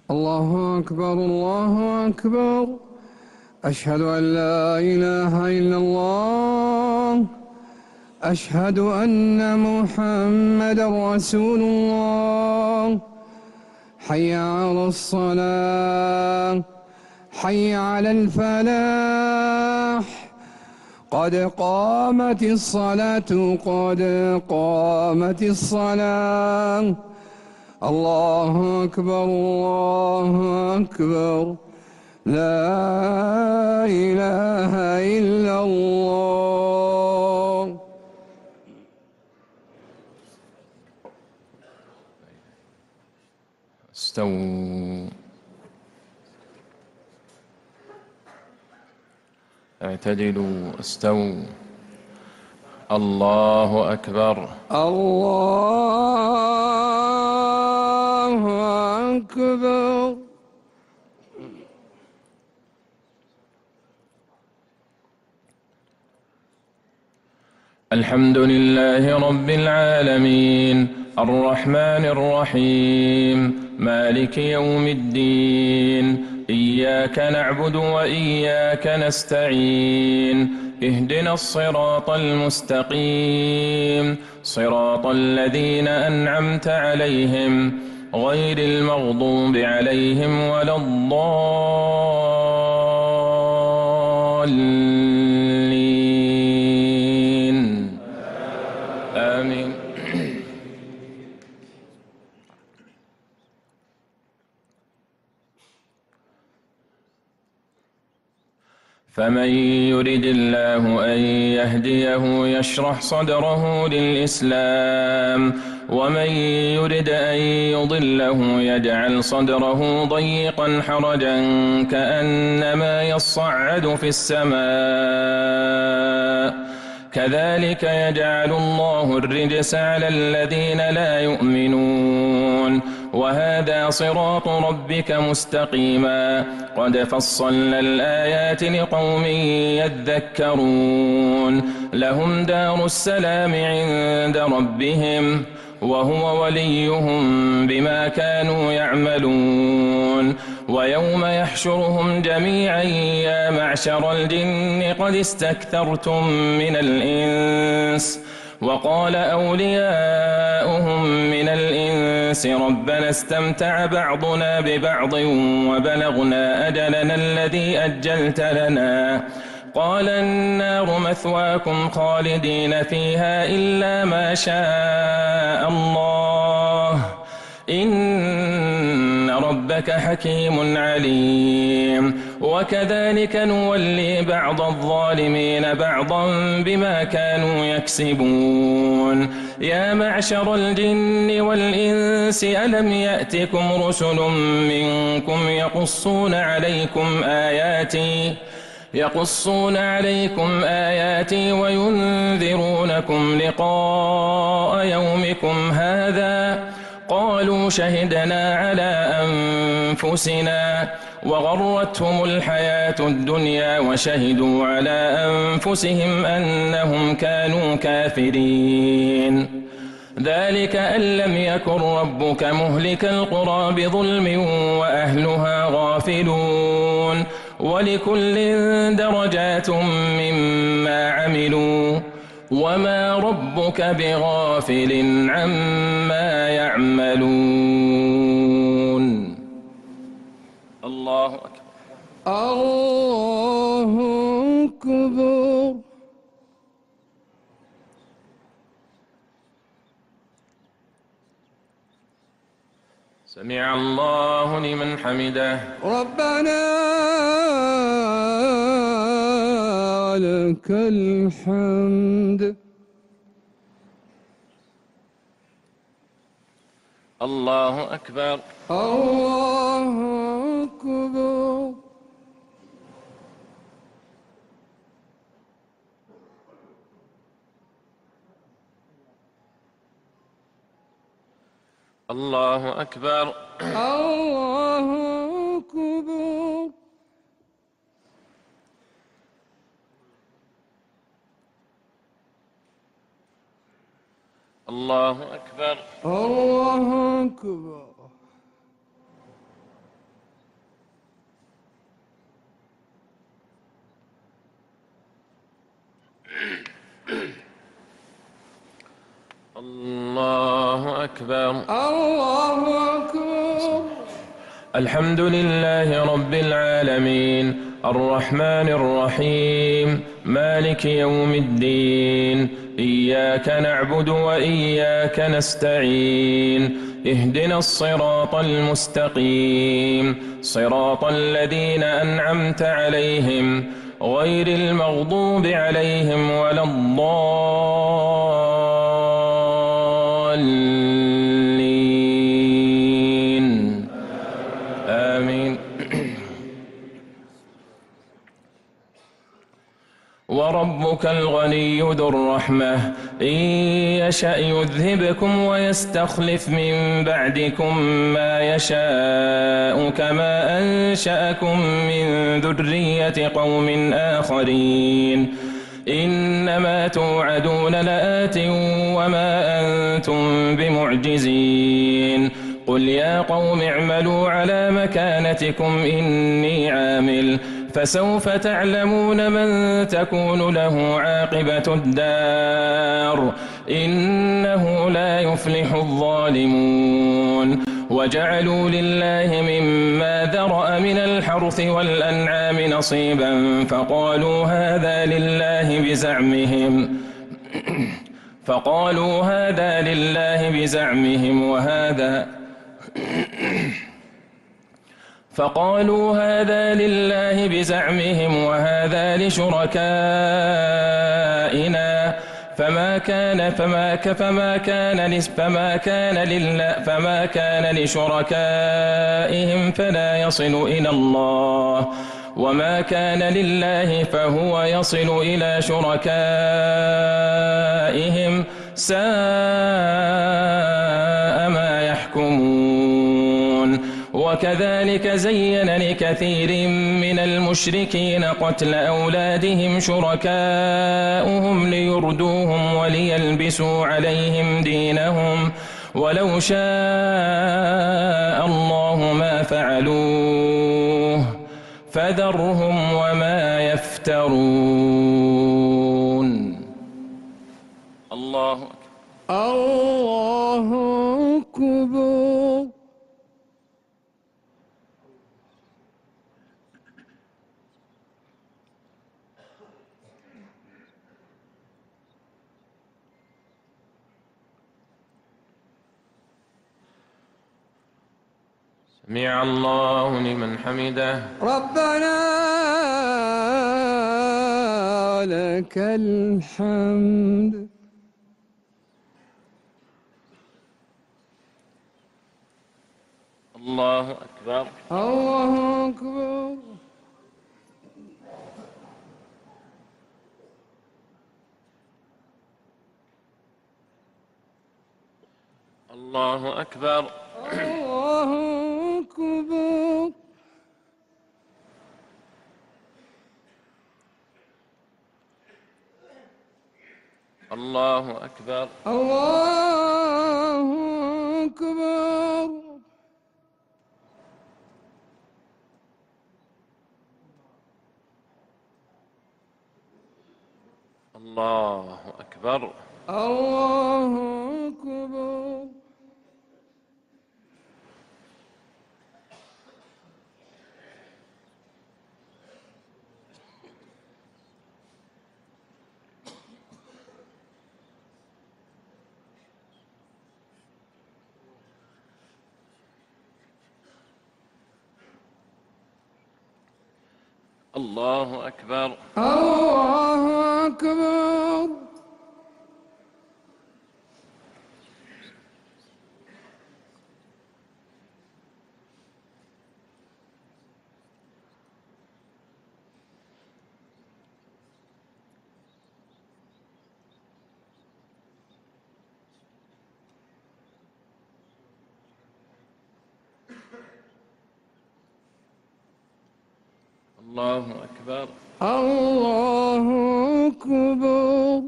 الله أكبر الله أكبر. أشهد أن لا إله إلا الله. أشهد أن محمدا رسول الله. حي على الصلاة، حي على الفلاح، قد قامت الصلاة، قد قامت الصلاة. الله أكبر الله أكبر. لا إله إلا الله. استووا، اعتدلوا، استووا. الله أكبر الله أكبر. الحمد لله رب العالمين، الرحمن الرحيم، مالك يوم الدين. إياك نعبد وإياك نستعين. اهدنا الصراط المستقيم، صراط الذين أنعمت عليهم غير المغضوب عليهم ولا الضالين. آمين. فمن يرد الله أن يهديه يشرح صدره للإسلام، ومن يرد أن يضله يجعل صدره ضيقا حرجا كأنما يصعد في السماء. كذلك يجعل الله الرجس على الذين لا يؤمنون. وهذا صراط ربك مستقيما، قد فصلنا الآيات لقوم يذكرون. لهم دار السلام عند ربهم، وهو وليهم بما كانوا يعملون. ويوم يحشرهم جميعا يا معشر الجن قد استكثرتم من الإنس، وقال أولياؤهم من الإنس ربنا استمتع بعضنا ببعض وبلغنا أجلنا الذي أجلت لنا، قال النار مثواكم خالدين فيها إلا ما شاء الله، إن ربك حكيم عليم. وكذلك نولي بعض الظالمين بعضا بما كانوا يكسبون. يا معشر الجن والإنس ألم يأتكم رسل منكم يقصون عليكم آياتي وينذرونكم لقاء يومكم هذا؟ قالوا شهدنا على أنفسنا وغرتهم الحياة الدنيا وشهدوا على أنفسهم أنهم كانوا كافرين. ذلك أن لم يكن ربك مهلك القرى بظلم وأهلها غافلون. ولكل درجات مما عملوا، وما ربك بغافل عما يعملون. الله أكبر الله أكبر. سمع الله لمن حمده. ربنا لك الحمد. الله أكبر الله أكبر. الله أكبر الله أكبر. الله أكبر الله أكبر. الله أكبر. الله أكبر. الحمد لله رب العالمين الرحمن الرحيم مالك يوم الدين إياك نعبد وإياك نستعين اهدنا الصراط المستقيم صراط الذين أنعمت عليهم غير المغضوب عليهم ولا الضالين آمين. وربك الغني ذو الرحمة إن يشأ يذهبكم ويستخلف من بعدكم ما يشاء كما أنشأكم من ذرية قوم آخرين إنما توعدون لآت وما أنتم بمعجزين قل يا قوم اعملوا على مكانتكم إني عامل فسوف تعلمون من تكون له عاقبة الدار إنه لا يفلح الظالمون وجعلوا لله مما ذرأ من الحرث والأنعام نصيبا فقالوا هذا لله بزعمهم وهذا لشركائنا فما كان لشركائهم فلا يصل إلى الله وما كان لله فهو يصل إلى شركائهم ساء ما يحكمون وكذلك زين لكثير من المشركين قتل أولادهم شركاؤهم ليردوهم وليلبسوا عليهم دينهم ولو شاء الله ما فعلوه فذرهم وما يفترون. الله أكبر. الله أكبر. سمع الله لمن حمده. ربنا لك الحمد. الله أكبر. الله أكبر. الله أكبر. الله أكبر. الله أكبر. الله أكبر. الله أكبر. الله أكبر. الله أكبر. الله أكبر. الله أكبر. الله أكبر.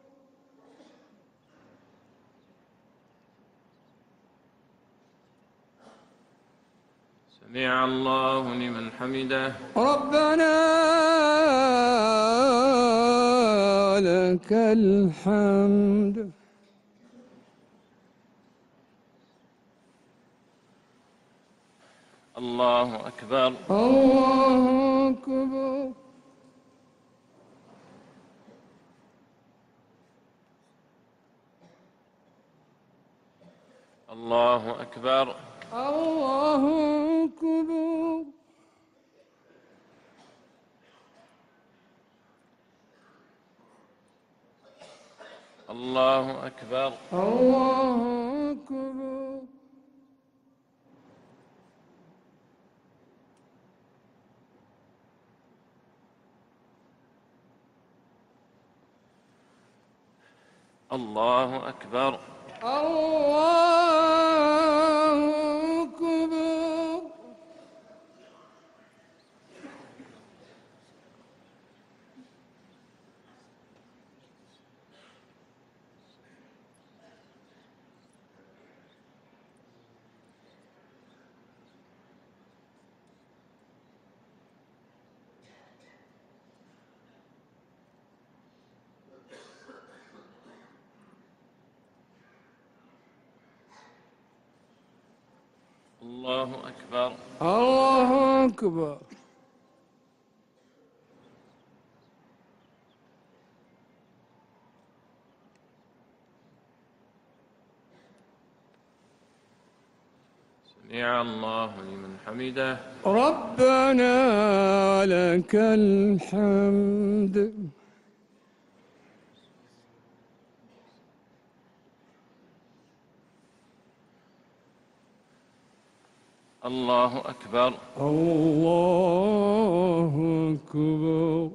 سمع الله لمن حمده. ربنا لك الحمد. الله أكبر. الله أكبر. الله أكبر. الله أكبر. الله أكبر. الله أكبر. الله أكبر. الله أكبر. الله أكبر. الله أكبر. سمع الله لمن حمده. ربنا لك الحمد. الله أكبر. الله أكبر.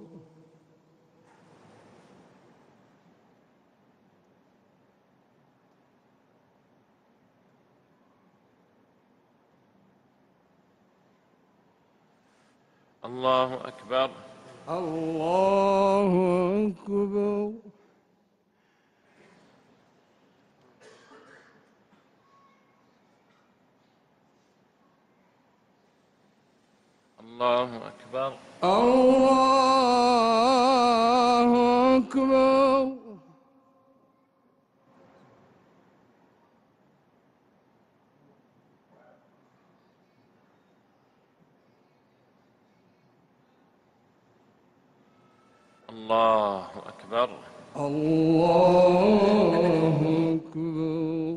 الله أكبر. الله أكبر. الله أكبر. الله أكبر. الله أكبر. الله أكبر.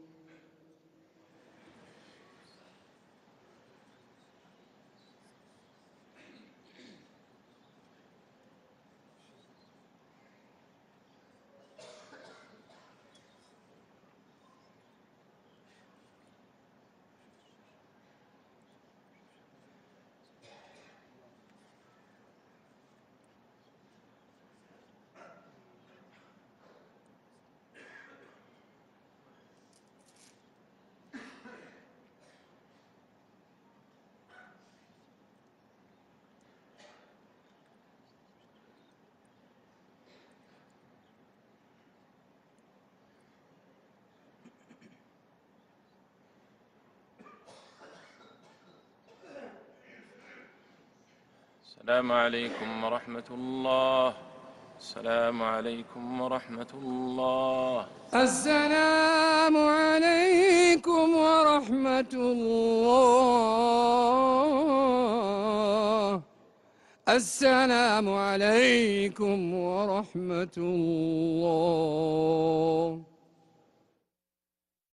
السلام عليكم ورحمة الله. السلام عليكم ورحمة الله. السلام عليكم ورحمة الله. السلام عليكم ورحمة الله.